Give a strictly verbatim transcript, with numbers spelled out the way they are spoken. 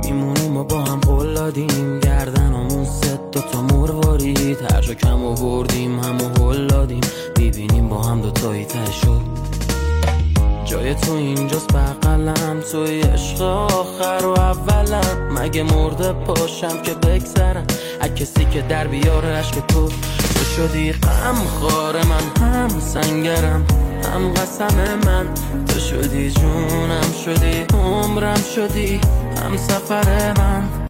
میمونیم ما با هم قول دادیم، گردنمون ست دوتا مروارید، هر جا کم آوردیم همو هل دادیم، میبینیم با هم دوتایی ته شد. جای تو اینجاست بغلم، توی عشق آخر و اولم، مگه مرده پاشم که بگذرم از کسی که در بیاره عشق تو. تو شدی غم خوار من، هم سنگرم هم قسم من، تو شدی جونم، شدی عمرم، شدی هم سفر من.